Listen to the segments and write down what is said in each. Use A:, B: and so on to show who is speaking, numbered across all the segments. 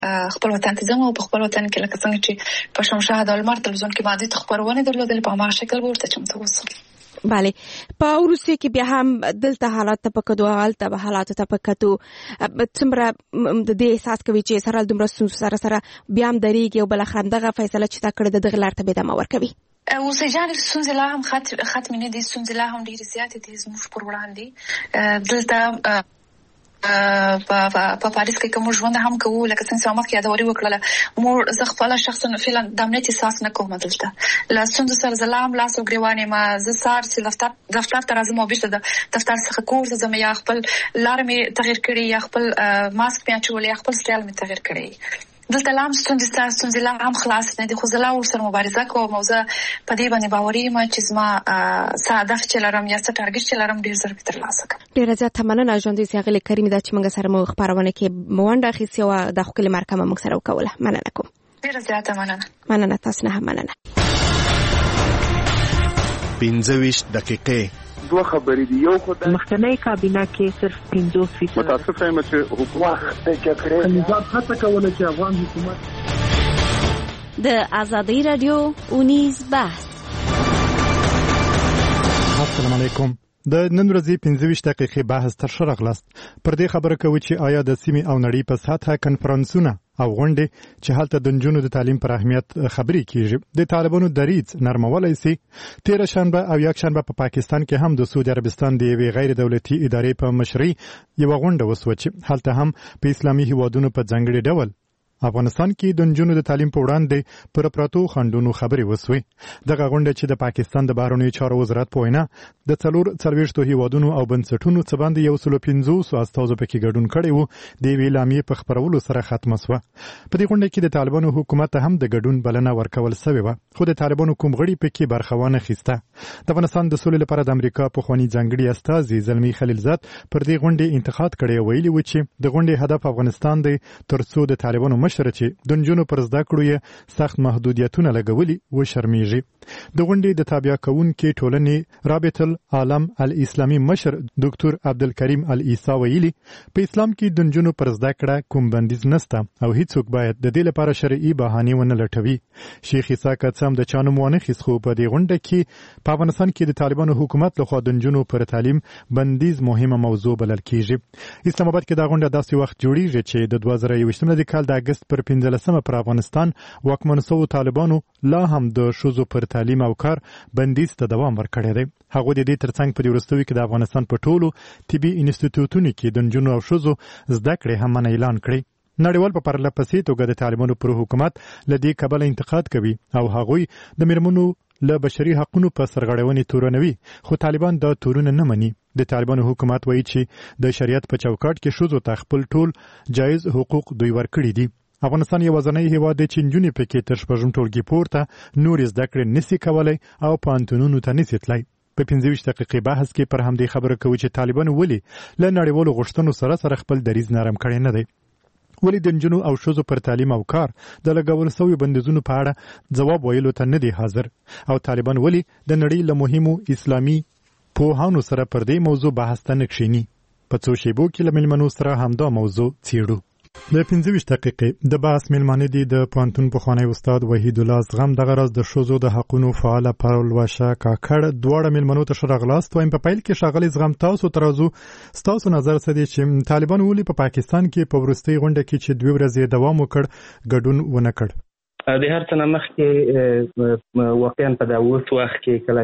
A: خپل وطن ته ځم او په خپل وطن کې لکه څنګه چې په شمشاد او لمر تلویزیون کې باندې خبرونه درلودل په هماغه شکل ورته چمتو اوسم.
B: بله په روسیه کې بیا هم دلته حالات ته پکدو حالت به حالات ته پکتو څومره د دې احساس کوي چې سره دومره سره بیا هم درېږي او بل اخر دغه فیصله چې تا کړې دغه لار ته به دمه ورکوي.
A: اوس جانب ستونزې لا هم ختم نه دي، ستونزې لا هم ډېرې زیاتې دي زموږ پر وړاندې. دلته په پاریس کې کوم ژوند هم کوو لکه څنګه چې مخکې یادوري وکړله مور زه خپل شخصا فعلا د امنیت احساس نه کوم. دلته لا ستونزو سره زلام لاس او ګریوانې ما زه سار چې دفتر ته راځم او بیرته د دفتر څخه کور ته ځم یا خپل لار مې تغیر کړي یا خپل ماسک مې اچولی یا خپل سټایل مې تغیر کړي. دلته لام ستونزې لا هم خلاص نه دي، خو زه لا ورسره مبارزه کوم او زه په دې باندې باوري یم چې زما څه هدف چې لرم یا څه ټارګټ چې لرم ډېر ژر به ترلاسه کړم.
B: ډېره زیاته مننه ژوندۍ ښاغلې کریمې دا چې موږ سره مو خپرونه کې ونډه اخیستې وه د ښکلې مرکه موږ سره وکوله. مننه کوم.
A: ډېره زیاته مننه.
B: تاسو نه هم مننه.
C: 25 دقیقې
D: دوه خبرې دي. یو خو د
E: مخکنی کابینه کې صرف 50%
D: متاسفه یم چې حکومت کې
F: نظام هڅه کوله چې افغان حکومت
G: د ازادي رادیو اونیز بحث.
H: السلام علیکم. د نن ورځې 25 دقیقې بحث تر شا راغلاست. پر دې خبره کوي چې آیا د سیمې او نړۍ په سطحه کنفرانسونه او غونډې چې هلته د نجونو د تعلیم پر اهمیت خبرې کیږي د طالبانو دریځ نرمولای سي. 13 شنبه او یک شنبه په پاکستان کې هم د سعودي عربستان د یوې غیر دولتي ادارې په مشرۍ یو غونډه وسوه چې هلته هم په اسلامي هیوادونو په ځانګړي ډول افغانستان کې د نجونو د تعلیم په وړاندې پر پراتو خنډونو خبرې وسوي. دغه غونډه چې د پاکستان د بهرنیو چارو وزارت په وینا د 44 هیوادونو او بنسټونو څخه باندې 150 استازو پکې ګډون کړي وو د ویلامي اعلامیې په خبرولو سره ختمه شوه. په دې غونډه کې د طالبانو حکومت هم د ګډون بلنه ورکول شوې وه، خو د طالبانو کوم غړي پکې برخه وانه اخیسته. د افغانستان د سولې لپاره د امریکا پخوانی ځانګړي استازي زلمی خلیلزاد پر دې غونډې انتقاد کړی، ویلي و چې د غونډې هدف افغانستان دی ترڅو د طالبانو مشر چې د نجونو پر زده کړو یې سخت محدودیتونه لګولي و شرمیږي. د غونډې د تابع کوونکې ټولنې رابطه العالم الاسلامي مشر ډاکټر عبدالکریم العیسی ویلي په اسلام کې د نجونو پر زده کړه کوم بندیز نشته او هیڅوک باید د دې لپاره شرعي بهانې ونه لټوي. شیخ عیسی کڅم د چانو مونږ خو په دې غونډه کې په افغانستان کې د طالبانو حکومت لخوا د نجونو پر تعلیم بندیز مهمه موضوع بلل کیږي. اسلام آباد کې دا غونډه داسې وخت جوړیږي چې د 2021 کال د اگست پر 15 پر افغانستان واکمن شوو طالبانو لا هم د شوزو پر تعلیم او کار بندیز ته دوام ورکړی دی. هغه د دې ترڅنګ په وروستیو کې د افغانستان په ټولو طبي انسټیټیوټونو کې د نجونو او شوزو زده کړې هم اعلان کړی. نړیوال په پرله پسې توګه د طالبانو پر حکومت لدې کبل انتقاد کوي او هغوی د میرمنو له بشري حقوقو په سرغړونې تورنوي، خو طالبان دا تورونه نه مني. د طالبانو حکومت وایي چې د شریعت په چوکاټ کې شوزو ته خپل ټول جایز حقوق دوی ورکړي دي. افغانستان یو ځانګړی هیواد دی چې نجونې پکې تر شپږم ټولګي پورته نور زده کړې نشي کولای او پوهنتونونو ته نشي تللی. په 25 دقیقې بحث کې پر همدې خبره کوي چې طالبان ولې له نړیوالو غوښتنو سره خپل دریځ نرم کړی نه دی. ولې د نجونو او ښځو پر تعلیم او کار د لګول شویو بندیزونو په اړه جواب ویلو ته نه دی حاضر، او طالبان ولې د نړۍ له مهمو اسلامي پوهانو سره پر دې موضوع بحث ته نه کښیني. په څو شیبو کې له میلمنو سره همدا موضوع څیړو. د 25 دقیقې د بحث میلمانه دي د پوهنتون پخوانی استاد وحید الله زغم دغه راز د ښځو د حقونو فعاله پرلوشه کاکړ دواړه میلمنو ته ښه راغلاست. وایم په پیل کې ښاغلی زغم تاسو ترازو ستاسو نظر څه دی چې طالبان ولې په پاکستان کې په وروستۍ غونډه کې چې 2 ورځې دوام وکړ ګډون ونه کړ؟
I: د هر څه نه مخکې واقعا په دا اوس وخت کې کله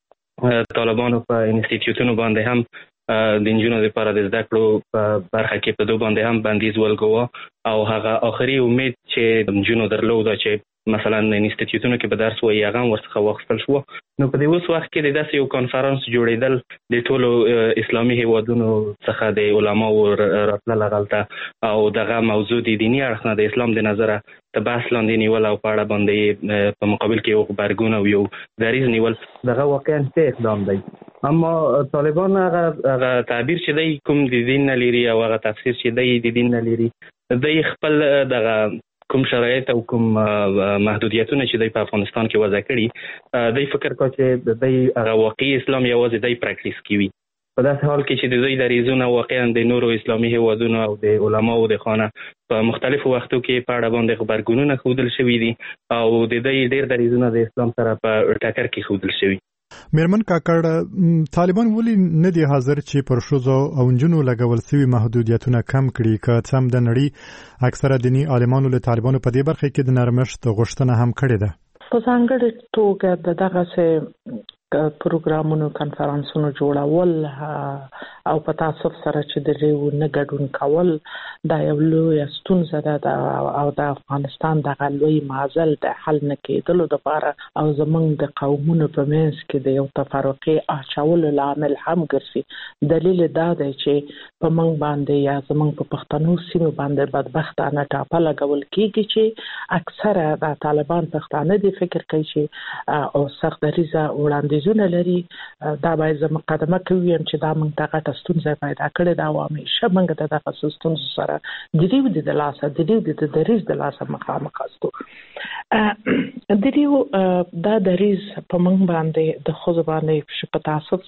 I: چې طالبانو په انسټیټیوټونو باندې هم د نجونو لپاره د زده کړو په برخه کې په دوه باندې هم بندیز ولګاوه او هغه آخري امید چې د نجونو درلوده چې مثلا انسټیټیوټونو کې به درس وایي هغه ورڅخه واخیستل شو. نو په دې اوس وخت کې د داسې یو کانفرنس جوړېدل د ټولو اسلامي هیوادونو څخه د علماو راتلل هلته او دغه موضوع د دیني اړخ نه د اسلام د نظره د بحث لاندې نیول او په اړه باندې په مقابل کې یو غبرګون او یو دریځ نیول دغه واقعا څه اقدام دی. اما طالبان هغه تعبیر چې دی کوم د دین نه لري او هغه تفسیر چې دی د دین نه لري دی خپل دغه کوم شرایط او کوم محدودیتونه چې دی په افغانستان کې وضع کړي دی فکر کوي چې دی هغه واقعي اسلام یوازې دی پریکټیس کوي. په داسې حال کې چې د دوی دریځونه واقعا د نورو اسلامي هیوادونو او د علماو د خانه په مختلفو وختو کې په اړه باندې غبرګونونه ښودل شوي دي او د دوی ډېر دریځونه د اسلام سره په ټکر کې ښودل شوي.
H: میرمن کاکړ، طالبان ولې نه دي حاضر چې پر ښځو او نجونو لګول شوي محدودیتونه کم کړي؟ که څه هم د نړۍ اکثره دیني عالمانو له طالبانو په دې برخه کې د نرمښت غوښتنه هم کړې ده.
F: په ځانګړې توګه دغه پروګرامونو کنفرانسونو جوړول او په تاسف سره چې د ریو نه ګډون کول دا یو لوی ستونزه ده او د افغانستان د غلوی معضل د حل نه کېدلو لپاره او زمونږ د قومونو په منځ کې د یو تفرقه اچولو لامل هم ګرځي. دلیل دا دی چې په موږ باندې یا زمونږ په پښتنو سیمه باندې بدبختانه ټاپه لګول کېږي چې اکثره د طالبان پښتانه د فکر کوي چې او سخت دریزه وړاندې زونه لري. دا باید زموږ مقدمه کوي چې دا موږ ته غټه ستونزه پیدا کړې ده او همیشه موږ ته دغه ستونزو سره د دې د لاسه د دې د دریز د لاسه مخامخ استو. د دې دا دریز په موږ باندې د خو باندې په تاسف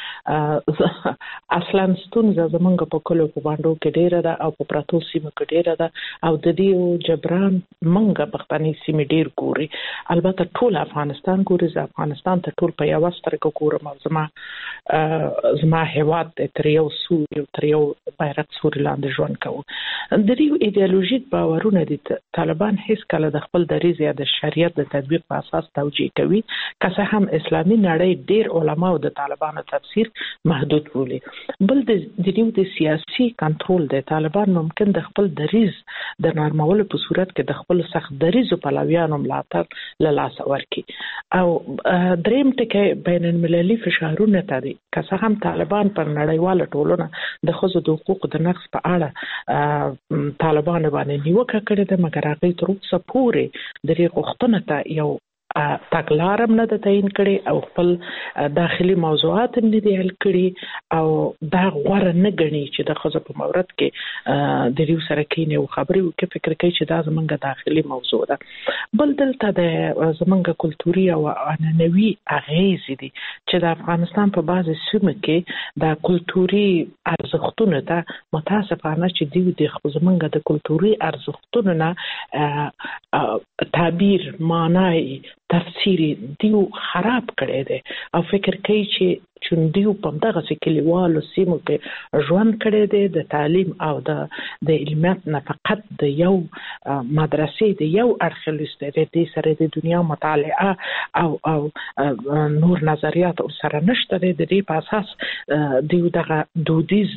F: سره اصلا ستونزه زموږ په کلو په باندې کې ډیره ده او په پراتو سیمه کې ډیره ده او د دې جبران موږ پښتني سیمه ډیر ګوري. البته ټول افغانستان ګوري، افغانستان ته ټول په یو سترګه ګورم او زما هیواد تر یو سوري تر یو بیرغ سوري لاندې ژوند کوو. د دې ایدئولوژیک باورونه دي طالبان هیڅ کله د خپل دریځ یا د شریعت د تطبیق په اساس توجیه کوي، که څه هم اسلامي نړۍ ډیر علما د طالبانو تفسیر محدود بولي. بل د دې سیاسي کنټرول د طالبان ممکن د خپل دریځ د نارمولو په صورت کې د خپل سخت دریځو پلویانو ملاتړ له لاسه ورکړي. او دریم ټکی بین المللي فشارونه ته دي، که څه هم طالبان پر نړیواله ټولنه د ښځو د حقوقو د نقض په اړه طالبان باندې نیوکه کړې ده، مګر هغوی تر اوسه پورې د دې غوښتنو ته یو تګلارم نه ده تعین کړې او خپل داخلي موضوعات هم نه دي حل کړي او دا غوره نه ګڼي چې د ښځو په مورد کې د ریو سره کینې او خبرې وکړي. فکر کوي چې دا زمونږ داخلي موضوع ده. بل دلته د زمونږ کلتوري او عنعنوي اغیزې دي چې د افغانستان په بعضې سیمو کې د کلتوري ارزښتونو ته متاسفانه چې دوی د زمونږ د کلتوري ارزښتونو نه تعبیر معنی تفسیری دیو خراب کړی دی او فکر کوي چې چون دیو په دغه کلیوالو سیمو کې ژوند کړی دی د تعلیم او د علمیت نه فقط د یو مدرسې د یو اړخ لسته د سره د دنیا مطالعه او نور نظریات سره نشته د دې په اساس دیو دغه دودیز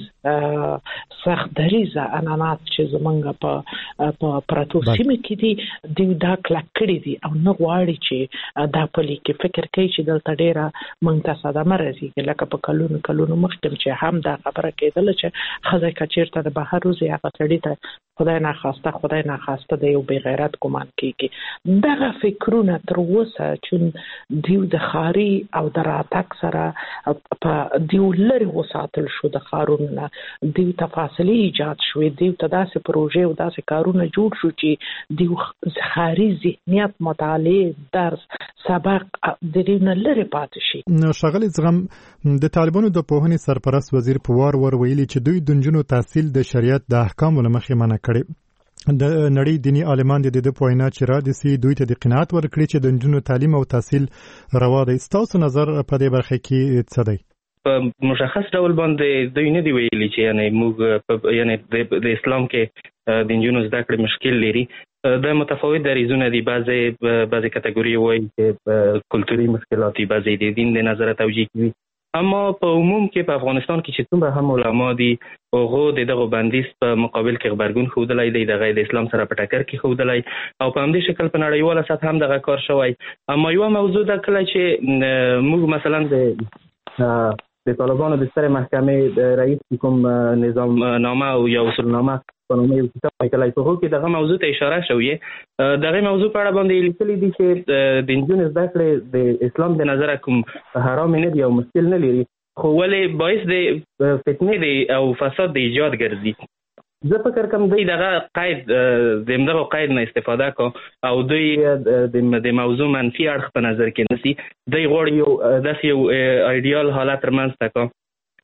F: سخت دریزه عنعنات چې زمونږ په پراتو سیمه کې دي دیو دا کلک کړی دي او نه غواړي چې دا پلي کې فکر کوي چې دلته ډیره موږ ته صدمه راځي، لکه په کلونو مخکې چې هم دا خبره کېدله چې ښځه که چېرته د بهر وځي هغه سړي ته خدای ناخواسته د یو بې غیرت ګمان کېږي. دغه فکرونه تر اوسه چې دیو د ښاري او د راتګ سره په دیو لرې وساتل شو، د ښارونو نه دیو ته فاصلې ایجاد شوې، دیو ته داسې پروژې او داسې کارونه جوړ شو چې دیو ښاري ذهنیت مطالعې درس سبق د دې نه لرې پاتې شي.
H: نو ښاغلي زغم، د طالبانو د پوهنې سرپرست وزیر په وار ویلي چې دوی د نجونو تحصیل د شریعت د احکامو له مخې منع کړي. د نړۍ دیني عالمان د وینا چې را دي سي دوی ته د قناعت ورکړي چې د نجونو تعلیم او تحصیل روا دی. ستاسو نظر په دې برخه کې څه دی؟
I: په مشخص ډول باندې دوی نه دی ویلي چې یعنی موږ د اسلام کې د نجونو زده کړې مشکل لري. د متفاوت دریځونه دي، بعضې کټګوري وایي چې کلتوري مشکلات دي، بعضې د دین د نظره توجیه کوي. اما په عموم کې په افغانستان کې چې څومره هم علما دي هغه دغه بندیز په مقابل کې غبرګون ښودلی دی، دغه د اسلام سره په ټکر کې ښودلی او په همدې شکل په نړیواله سطح هم دغه کار شوی. اما یوه موضوع ده کله چې موږ مثلا د طالبانو د سترې محکمې د رئیس کوم نظام نامه او یا اصولنامه په نوم یو کتاب لیکلی په هغو کې دغه موضوع ته اشاره شوې. دغه موضوع په اړه باندې لیکلي دي چې د نجونو زده کړې د اسلام د نظره کوم حرام نه دي او مشکل نه لري، خو ولې باعث د فتنې دی او فساد د ایجاد ګرځي. زه فکر کوم دوی دغه قید د همدغه قید نه استفاده کو او دوی د موضوع منفي اړخ په نظر کې نیسي. دوی غواړي یو داسې یو ایډیال حالت رامنځته کو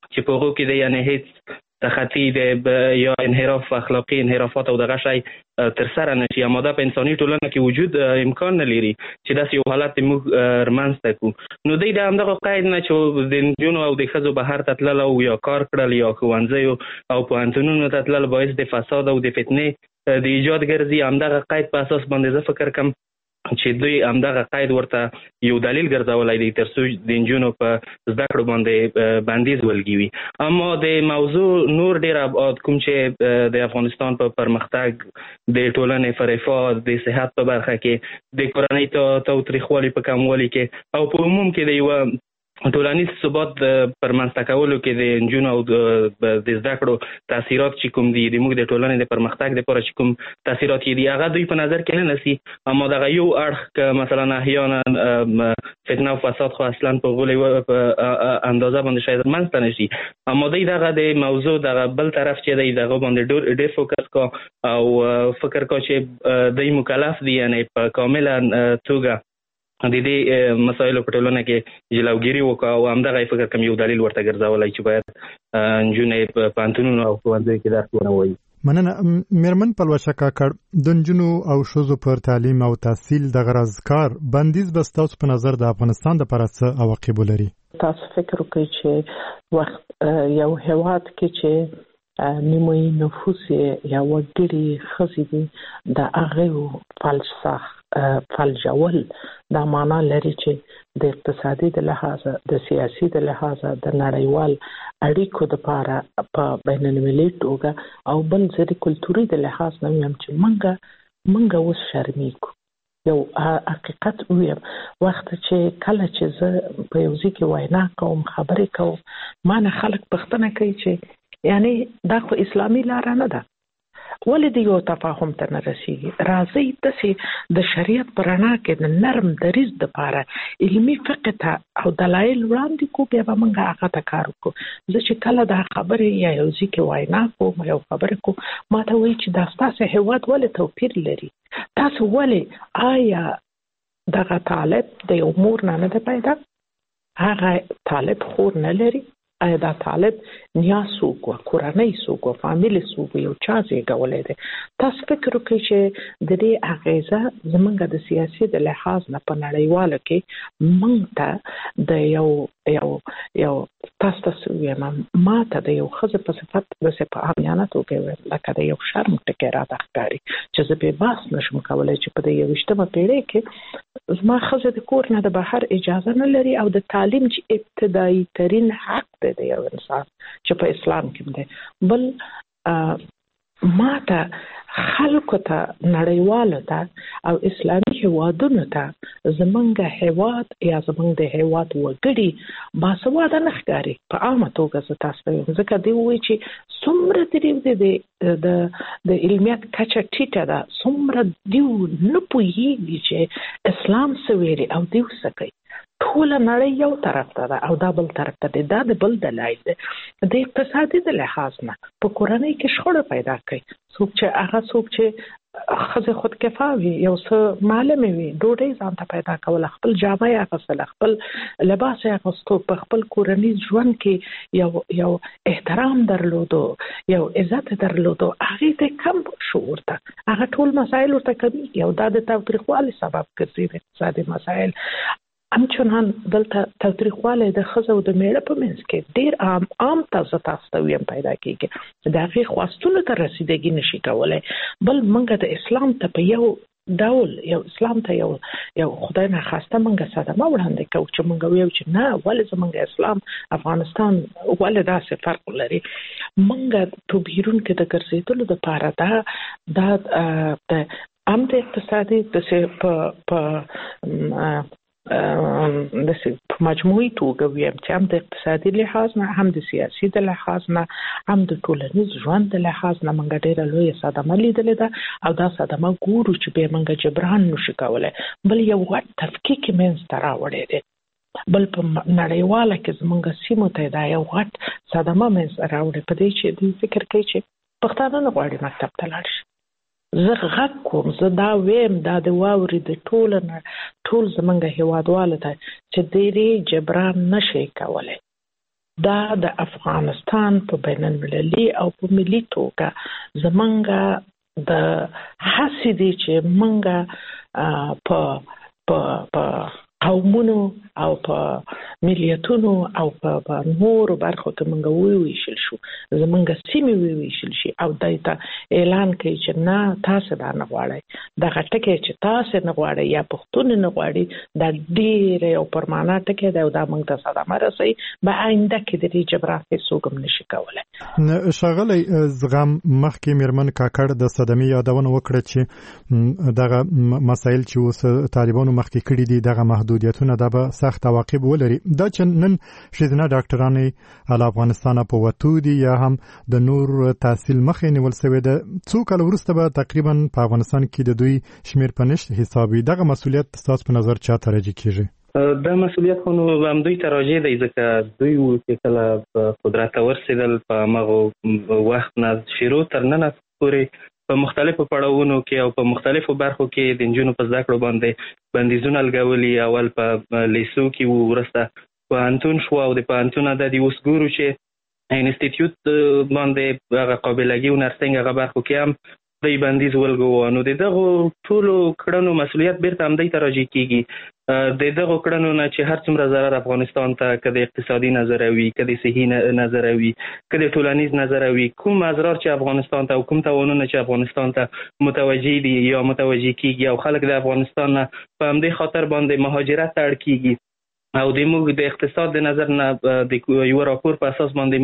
I: چې په هغو کې د یعنې هیڅ تخطي یا انحراف اخلاقي انحرافات او دغه شی تر سره نشي. اما دا په انساني ټولنه کې وجود امکان نه لري چې داسې یو حالت موږ رمنځته کړو. نو دوی د همدغه قید نه چې د نجونو او د ښځو بهر ته تلل او یا کار کړل یا ښوونځیو او پوهنتونونو ته تلل باعث د فساد او د فتنې د ایجاد ګرځي. همدغه قید په اساس باندې زه فکر کوم چې دوی همدغه قید ورته یو دلیل ګرځولی دی تر څو د نجونو په زده کړو باندې بندیز ولګي وي. اما د موضوع نور ډېر ابعاد کوم چې د افغانستان په پرمختګ د ټولنې په رفاه د صحت په برخه کې د کورنۍ تاوتریخوالي په کموالي کې او په عموم کې د یوه ټولنیز ثبات پر منځته کولو کې د نجونو او د زده کړو تاثیرات چې کوم دي د موږ د ټولنې د پرمختګ لپاره چې کوم تاثیرات دي هغه دوی په نظر کې نه نسی. اما دغه یو اړخ که مثلا احیانا فتنه او فساد خو اصلا په غولي اندازه باندې شاید منځته نشي. اما دوی دغه د موضوع دغه بل طرف چې دی دغه باندې ډېر فوکس کا او فکر کا چې دوی مکلف دي یعنی په کامله توګه د دې مسایلو په ټولنه کې جلوګیري وکړه او همدغه فکر کوم یو دلیل ورته ګرځولی چې باید نجونې په پوهنتونونو او ښوونځیو کې درس ونه وایي.
H: مننه. میرمن پلوشه کاکړ، د نجونو او ښځو پر تعلیم او تحصیل د غرض کار بندیز به ستاسو په نظر د افغانستان دپاره څه عواقب ولري؟
F: تاسو فکر وکړئ چې وخت یو هېواد کې چې نیمایي نفوس یې یا وګړي ښځې دي د هغې فلجول دا معنا لري چې د اقتصادي د لحاظه د سیاسي د لحاظه د نړیوال اړیکو لپاره په بین المللي توګه او بل ځای کلتوري د لحاظ نه ویم چې منګه اوس شرمېږو. یو حقیقت ویم وخت چې کله چې زه په یو ځای کې وینا کوم خبرې کوم ما نه خلک پوښتنه کوي چې یعنی دا خو اسلامي لاره نه ده، ولې د یو تفاهم ته نه رسیږي؟ راځئ داسې د شریعت په رڼا کې د نرم دریځ دپاره علمي فقه ته او دلایل وړاندې کړو، بیا به موږ هغه ته کار وکړو. زه چې کله دا خبرې یا یو ځای کې وینا کوم یو خبرې کوم ما ته وایي چې دا ستاسو هېواد ولې توپیر لري؟ تاسو ولې آیا دغه طالب د یو مور نه ده پیدا؟ هغه طالب خور نه لري؟ آیا دا طالب نیا څوک و، کورنۍ څوک و، فامیل څوک و، یو چا زیږولی دی؟ تاسو فکر وکړئ چې د دې اغیزه زموږ د سیاسي د لحاظ نه په نړیواله کې موږ ته د یو تاسو ته ویم ما ته د یو ښځې په صفت داسې په عامیانه توګه ویم لکه د یو شرم ټکی راته ښکاري چې زه بې بحث نشم کولی چې په د 21مه پیړۍ کې زما ښځه د کور نه د بهر اجازه نه لري او د تعلیم چې ابتدایي ترین حق دی د یو انسان چې په اسلام کې دی. بل ما ته خلکو ته نړیوالو ته او اسلامي هیوادونو ته زمونږ هیواد یا زمونږ د هیواد وګړي باسواده نه ښکاري په عامه توګه. زه تاسو ته وایم ځکه دوی وایي چې څومره د علمیت کچه ټیټه ده، څومره دوی نه پوهېږي چې اسلام څه ویلي او دوی څه کوي. ټوله نړۍ یو طرف ته ده او دا بل طرف ته دی. دا د بل دلایل دی د اقتصادي د لحاظ نه په کورنۍ کې شخړه پیدا کوي. څوک چې ښځې خودکفا وي، یو څه معلمې وي، ډوډۍ ځان ته پیدا کوله، خپل جامه یې اخیستله، خپل لباس یې اخیستو، په خپل کورنیز ژوند کې یو احترام درلودو، یو عزت درلودو، هغې ته کم شعور ته هغه ټول مسایل ورته کمیږي او دا د تاوتریخوالي سبب ګرځي. د اقتصادي مسایل همچنان دلته تاوتریخوالی د ښځو او د میړه په منځ کې ډېر عام تاسو ته ویم پیدا کېږي. د هغې خواستونو ته رسیدګي نشي کولی. بل موږ د اسلام ته په یو ډول اسلام ته یو خدای ناخواسته موږ صدمه وړاندې کوو چې موږ ویو چې نه ولې زموږ اسلام افغانستان ولې داسې فرق لري. موږ په بیرون کې د ګرځېدلو دپاره دا هم د اقتصادي په مجموعي توګه ویم چې هم د اقتصادي لحاظ نه، هم د سیاسي د لحاظ نه، هم د ټولنیز ژوند د لحاظ نه موږ ډېره لویه صدمه لیدلې ده او دا صدمه ګورو چې بیا موږ جبران نشو کولی. بل یو غټ تفکیک یې منځته راوړی دی. بل په نړیواله کې زموږ سیمو ته دا یو غټ صدمه منځته راوړی په دې چې دوی فکر کوي چې پښتانه نه غواړي مکتب ته لاړ شي. زه غږ کوم، زه دا ویم دا د واوري د ټول زمونږ هیوادوالو ته چې دې جبران نشي کولی. دا د افغانستان په بین المللي او په ملي توګه زمونږ د هڅې دي چې مونږ په قومونو او په ملیتونو او په نورو برخو کې مونږ وویشل شو، زمونږ سیمې وویشل شي او دای ته اعلان کوي چې نه تاسو دا نه غواړئ، دغه ټکی چې تاسو نه غواړئ یا پښتون نه غواړي دا ډېر یو پرمانه ټکی دی او دا مونږ ته صدمه رسوي، به آینده کې د دې جغرافیې څوک هم نشي کولی.
H: ښاغلی زغم مخکې میرمن کاکړ د صدمې یادونه وکړه چې دغه مسایل چې اوس طالبانو مخکې کړي دي دغه محدودیتونه دا به سخت عواقب ولري. دا چې نن ښځینه ډاکټرانې له افغانستانه په وتو دي یا هم د نور تحصیل مخې نیول سوی ده، څو کاله وروسته به تقریبا په افغانستان کې د دوی شمیر په نشت حسابي. دغه مسؤلیت ستاسو په نظر چا ته راجع کیږي؟
I: دا مسؤلیت خو هم دوی ته راجع دی، ځکه دوی چې کله په قدرت ته ورسېدل په هغه وخت نه شروع تر ننه پورې په مختلفو پړاوونو کې او په مختلفو برخو کې د نجونو په زده کړو باندې بندیزونه لګولي. اول په لیسو کې وروسته پوهنتون شو او د پوهنتون د اوس ګورو چې انسټیټیوټ باندې هغه قابلګي او نرسنګ هغه برخو کې هم د بندیز ولګو. نو دغه ټولو کړنو مسؤلیت بیرته هم دی ته راجع کیږي. دغه کړنو نه چې هر څومره ضرر افغانستان ته کده اقتصادي نظر وي، کده صحي نظر وي، کده ټولنیز نظر وي، کوم اضرار چې افغانستان ته او کوم تاوانونه چې افغانستان ته متوجي دي یا متوجي کیږي او خلک د افغانستان نه په همدې خاطر باندې مهاجرت ته اړ کیږي او د موږ د اقتصاد د نظر نه د یو راپور په اساس باندې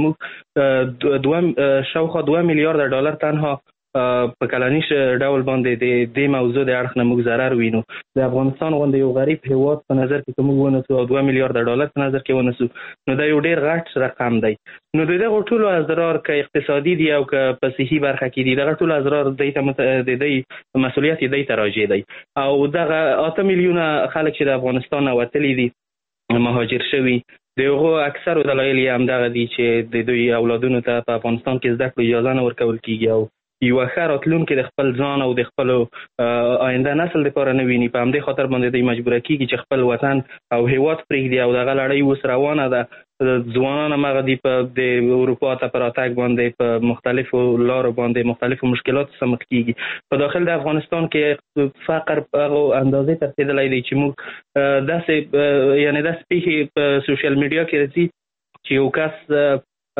I: موږ شاوخوا 2 میلیارډ ډالر تنها په کلنیش ډول باندې د دې موضوع د اړخ نه موږ ضرر وینو. د افغانستان غوندې یو غریب هیواد په نظر کې کوم ونسو او 2 میلیارډ ډالر په نظر کې ونسو نو دا یو ډیر غټ رقم دی. نو دغه ټولو اضرار که اقتصادي دي او که په صحي برخه کې دي دغه ټولو اضرار د دې مسؤلیت دی ته راجع دی. او دغه 8 میلیونه خلک چې د افغانستان وتلي دي مهاجر شوي دغه اکثر دلایل هم دغه دي چې د دوی اولادونو ته په افغانستان کې زده کړو اجازه نه ورکول کیږي او یو ښه راتلونکي د خپل ځان او د خپل آینده نسل لپاره نه ویني. په همدې خاطر باندې دوی مجبوره کیږي چې خپل وطن او هیواد پرېږدي او دغه لړۍ اوس روانه ده. ځوانان هغه دي په د اروپا ته په راتګ باندې په مختلفو لارو باندې مختلفو مشکلاتو سره مخ کیږي. په داخل د افغانستان کې فقر په هغه اندازې ته رسېدلی دی چې موږ داسې یعنې داسې پیښې په سوشل میډیا کې راځي چې یو کس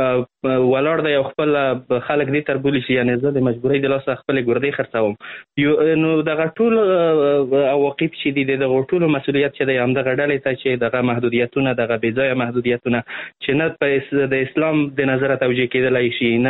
I: ولاړ دی او خپل خلک دې تر بولی شي یعنې زه د مجبورۍ د لاسه خپلې ګردې خرڅوم. نو دغه ټول عواقب چې دي دغه ټولو مسؤلیت چې دی همدغه ډلې ته چې دغه محدودیتونه دغه بېځایه محدودیتونه چې نه د اسلام د نظره توجیه کېدلی شي نه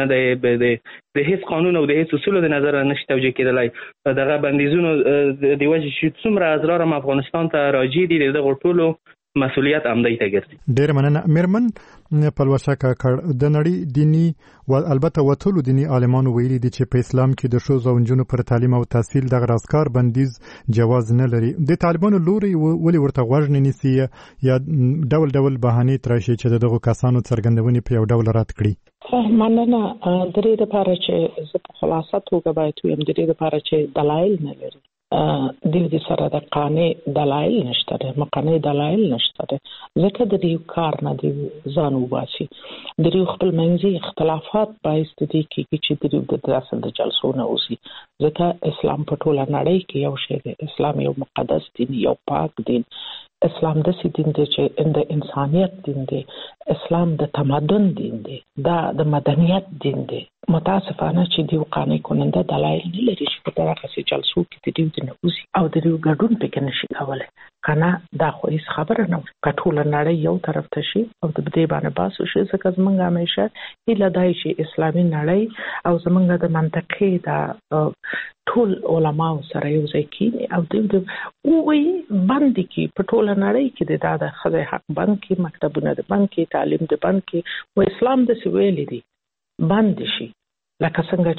I: د هیڅ قانون او د هیڅ اصولو د نظره نشي توجیه کېدلی، دغه بندیزونو د وجې چې څومره اضرار هم افغانستان ته راجع دي دغه ټولو مسؤلیت هم دی ته ګرځي.
H: ډېر مننه. میرمن پلوشه کاکړ، د نړۍ دینی او البته وټولو دینی عالمانو ویلي دي چې په اسلام کې د ښځو او نجونو پر تعلیم او تحصیل د راسکار بندیز جواز نه لري. د طالبانو لوري ولې ورته غوږ نه نیسي یا ډول ډول بهانې تراشي چې دغه کسانو څرګندونې په یو ډول رد کړي؟
F: مننه. د دې لپاره چې زه په خلاصه توګه باید وایم د دې لپاره چې دلایل نه لري. د دې سره د قانع دلایل نشته ده، مقنع دلایل نشته ده، ځکه د دې کار نه دی ځان وباسي. د دې خپل منځي اختلافات باعث دي چې د دې د اصل د جلسو نه اوسي، ځکه اسلام په ټوله نړۍ کې یو شی دی. اسلام یو مقدس دین، یو پاک دین. اسلام داسې دین دی چې د انسانیت دین دی. اسلام د تمدن دین دی، دا د مدنیت دین دی. متاسفانه چې دی قانع کننده دلایل نه لري چې په دغه سي جلسو کې د دې نه اوسي او د دې ګډون پکې نشي کولای. کنه دا خو هیڅ خبره نه کټوله نړۍ یو طرف ته شي او د دې باندې باسو شي، ځکه زمونږ همیشه هیله دی چې اسلامي نړۍ او زمونږ د منطقې د ټول علماء سره یو ځای کېني او د وی باندې کې په ټوله نړۍ کې د خدای حق بند کې مکتبونه د بند کې تعلیم د بند کې و اسلام د سویل دي بند شي، لکه څنګه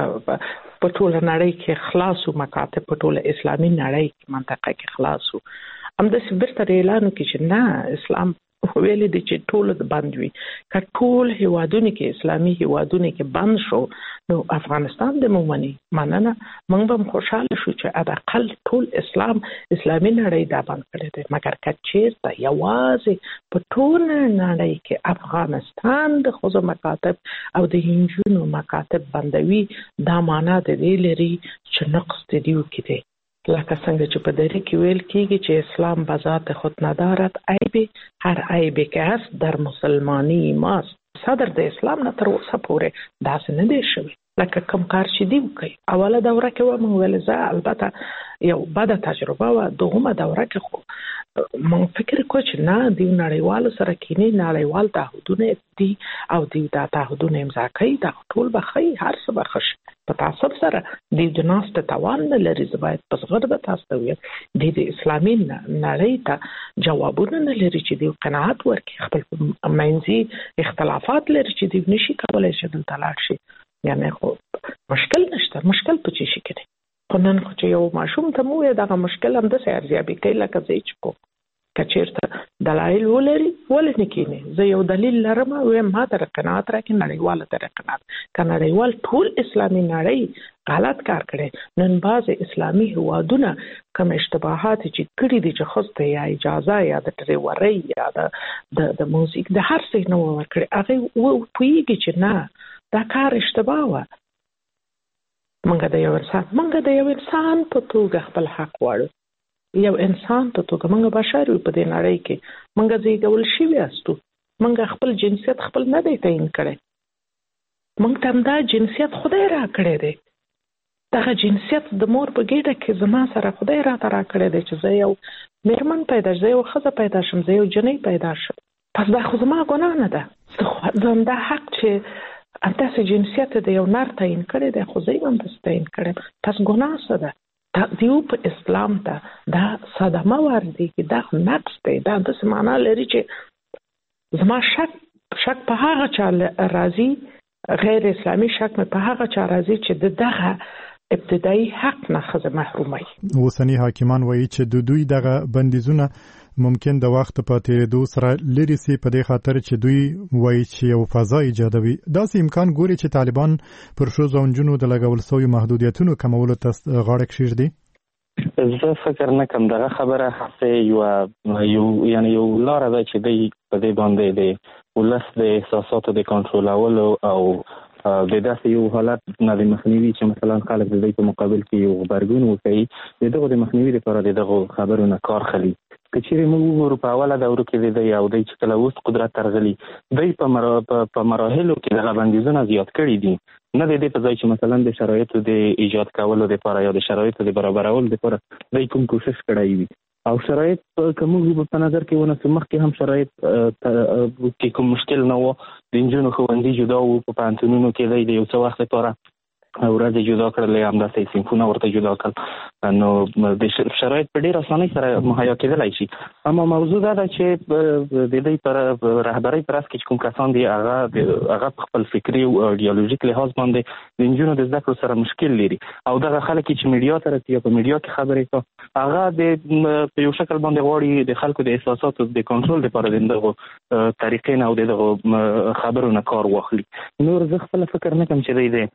F: چې په ټوله نړۍ کې خلاصو مکاتب په ټوله اسلامي نړۍ کې منطقه کې خلاصو. هم د سبرت اعلان کې چې نه اسلام ویلې دي چې ټول د بند وي. که ټول هیوادونه کې اسلامي هیوادونه کې بند شو نو افغانستان د مومني مننه موږ به خوشاله شو چې اقل ټول اسلامي نړۍ دا بند کړی دی. مګر که چیرته یوازې په ټول نړۍ کې افغانستان د ښځو مکاتب او د نجونو مکاتب بندوي، دا معنا د دې لري چې نقص د دیو کې دی. لکه څنګه چې په دری کې ویل کېږي چې اسلام بذات خود ندارد عیب، هر عیب که هست در مسلمانی ماست. صدر د اسلام نه تر اوسه پورې داسې نه دی شوی. لکه کوم کار چې دی وکړي اوله دوره کې و موږ ویل زه البته یو بده تجربه و، دوهمه دوره کې خو موږ فکر کوو چې نه دیو نړیوالو سره کینی نړیوال تعهدونه دي او دیو دا تعهدونه امضا کوي، دا ټول به ښه هر څه به ښه. په تعصب سره دیو د ناسته توان نه لري. زه باید په زغرده تاسو ته ویم د اسلامي نړۍ ته جوابونه نه لري چې دیو قناعت ورکړي. خپل منځي اختلافات لري چې دیو نشي کولی چې دلته لاړ شي. یعنی خو مشکل نشته، مشکل په چی شي کې دی. خو نن خو چې یو ماشوم ته مو دغه مشکل هم داسې ارزیابي کوي لکه زه چې کوم که چېرته دلایل ولري ولې نه کینې. زه یو دلیل لرم وایم ما ته قناعت راکړي، نړیواله ته قناعت. که نړیوال ټول اسلامي نړۍ غلط کار کړي نن بعض اسلامي هیوادونه کوم اشتباهات چې کړي دي چې ښځو ته یا اجازه یا د ډریورۍ یا د موزیک د هر څه نه ورکړي، هغې پوهېږي چې نه دا کار اشتباه و. منګه د یو انسان په توګه خپل حق غواړو. یو انسان په توګه منګه بشر په دې نړۍ کې منګه زیږول شوي یاستو. منګه خپل جنسیت خپل نه دی تعیین کړی. منګ ته دا جنسیت خدای را کړی دی. دغه جنسیت د مور په ګېډه کې زما سره خدای راته را کړی دی چې زه یو میرمن پیدا شم، زه یو ښځه پیدا شم، زه یو جنۍ پیدا شم. پس دا خو زما ګناه نه ده. زه دا حق چې داسې جنسیت د یو نر تعیین کړی دی خو زه یې هم داسې تعیین کړی، پس ګناه څه ده؟ دیو په اسلام ته دا صدمه وردېږي، دا نقص دی. دا داسې معنا لري چې زما شک په هغه چا راځي، غیر اسلامي شک مې په هغه چا راځي چې د دغه ابتدایي حق نه ښځه محروموي.
H: اوسني حاکمان وایي چې د دوی دغه بندیزونه ممکن د وخت په تیریدو سره لري سي، په دې خاطر چې دوی وایي چې یو فضا ایجادوي. داسې امکان ګوري چې طالبان پر ښځو او نجونو د لګول شویو محدودیتونو کمولو ته غاړه کېږدي.
I: زه فکر نه کوم دغه خبره هڅه یو لاره ده چې دوی په دې باندې د ولس د احساساتو د کنټرولولو او د داسې یو حالت نه د مخنیوي چې مثلا خلک د دوی په مقابل کې یو غبرګون وکړي، د دغو د مخنیوي لپاره د دغو خبرو نه کار خلي. که چیرې موږ وګورو په اوله دورو کې دی او دی چې کله اوس قدرت ته راغلي دوی په مراحلو کې دغه بندیزونه زیات کړي دي، نه د دې په ځای چې مثلا د شرایطو د ایجاد کولو لپاره یا د شرایطو د برابرولو لپاره دوی کوم کوشش کړی وي. او شرایط که موږ په نظر کې ونیسو مخکې هم شرایط کې کوم مشکل نه و. د نجونو ښوونځي جدا وو، په پوهنتونونو کې دی د یو څه وخت لپاره ورځې جدا کړلې، همداسې صنفونه ورته جدا کړل، نو د شرایط په ډېر اسانۍ سره مهیا کېدلی شي. اما موضوع دا ده چې د دوی پر رهبرۍ پر اساس چې کوم کسان دي هغه په خپل فکري او ایډیالوژیک لحاظ باندې د نجونو د زده کړو سره مشکل لري، او دغه خلک چې میډیا ته راځي په میډیا کې خبرې کوي هغه په یو شکل باندې غواړي د خلکو د احساساتو د کنټرول لپاره د دغو طریقې نه او د دغو خبرو نه کار واخلي. نور زه خپل فکر نه کوم چې دی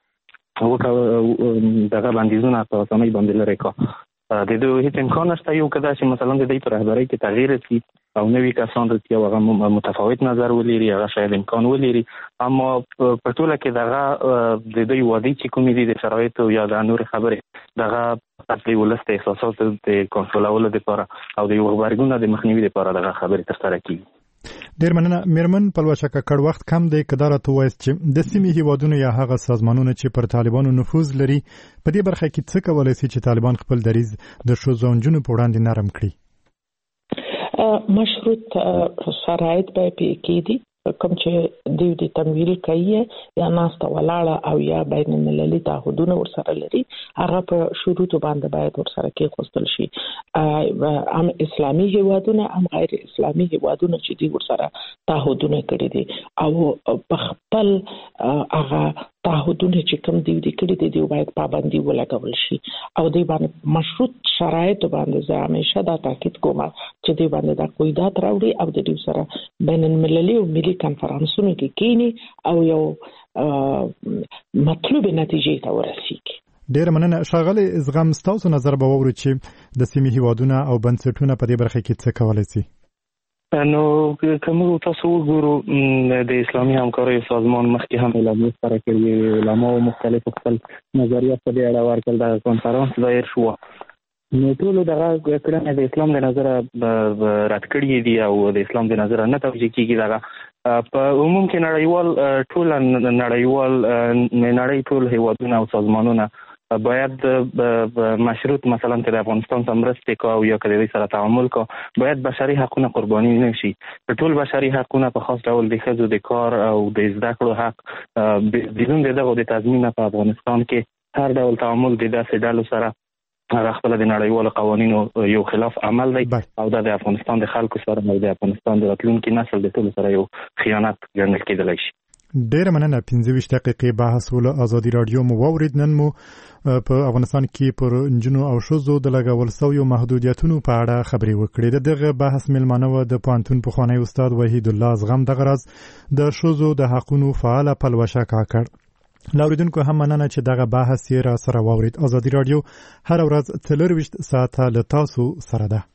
I: دغه بندیزونه په اسانۍ باندې لرې کړه. د دوی هیڅ امکان نشته یو کدا چې مثلا د دوی په رهبرۍ کې تغییر راسي او نوي کسان راسي او هغه متفاوت نظر ولري، هغه شاید امکان ولري. اما په ټوله کې دغه د دوی وادي چې کومې دي د شرایطو یا د نور خبرې دغه اصلي ولست احساسات د کنټرولولو لپاره او د یو غبرګون د مخنیوي لپاره دغه خبرې ترسره کیږي.
H: ډیر مننه میرمن پلوشه کړ وخت کم دی کدار ته وایي چې د سیمې هیوادونو یا هغه سازمانونو چې پر طالبانو نفوذ لري په دې برخه کې څه کولای شي چې طالبان خپل دریځ د ښځو او نجونو په وړاندې نرم کړي؟
F: مشروط شرایط به پې کېدي کوم چې دیو د تمویل کوي یا ناسته ولاړه او یا بین المللي تعهدونه ورسره لري، هغه په شروطو باندې باید ورسره کېښودل شي. هم اسلامي هیوادونه هم غیر اسلامي هیوادونه چې دی ورسره تعهدونه کړي دي او په خپل هغه تعهدونه چې کوم دی کړي دي باید پابندي ولګول شي او دی باندې مشروط شرایط باندې زه همیشه دا تاکید کوم چې دی باندې دا قیودات راوړي او د دې سره بین المللي او ملي کانفرنسونو کې کینی او یو مطلوب نتیجې ته ورسیږي.
H: ډیر مننه ښاغلي زغم ستاسو نظر به ووري چې د سیمې هیوادونه او بنسټونه په دې برخه کې څه کولای شي.
I: نو کوم تاسو وګورو د اسلامي همکارۍ سازمان مخکې هم اعلامیه سره کړې علماو مختلف خپل نظریات په دې اړه ورکړل د کنفرانس دایر شو نو ټول دغه کړنې د اسلام د نظر رد کړې دي او د اسلام د نظر نه توجیه کیږي دغه په عموم کې نړۍ ټول هیوادونه او سازمانونه باید مشروط مثلا که د افغانستان سره مرستې کو او یا که د دې سره تعامل کو باید بشري حقونه قرباني نشي. ټول بشري حقونه په خاص ډول د ښځو د کار او د زده کړو حق بدون دغه د تضمین په افغانستان کې هر ډول تعامل د داسې ډلو سره خپل د نړیوالو قوانینو یو خلاف عمل دی او د افغانستان د خلکو سره او د افغانستان د راتلونکي نسل د ټول سره یو خیانت ګڼل کېدلی شي.
H: ډیر مننه 15 دقیقې بحث ول ازادي رادیو مو وورید نن مو په افغانستان کې پر انجنونو او شوزو د لګول سویو محدودیتونو په اړه خبري وکړې. دغه بحث ملمانه و د پانتون پخوانی استاد وحید الله زغم دغه راز د شوزو د حقونو فعال پلوشه کاکړ لاوریدونکو هم مننه چې دغه بحث یې را سره وورید. ازادي رادیو هر ورځ 24 ساعته له تاسو سره ده.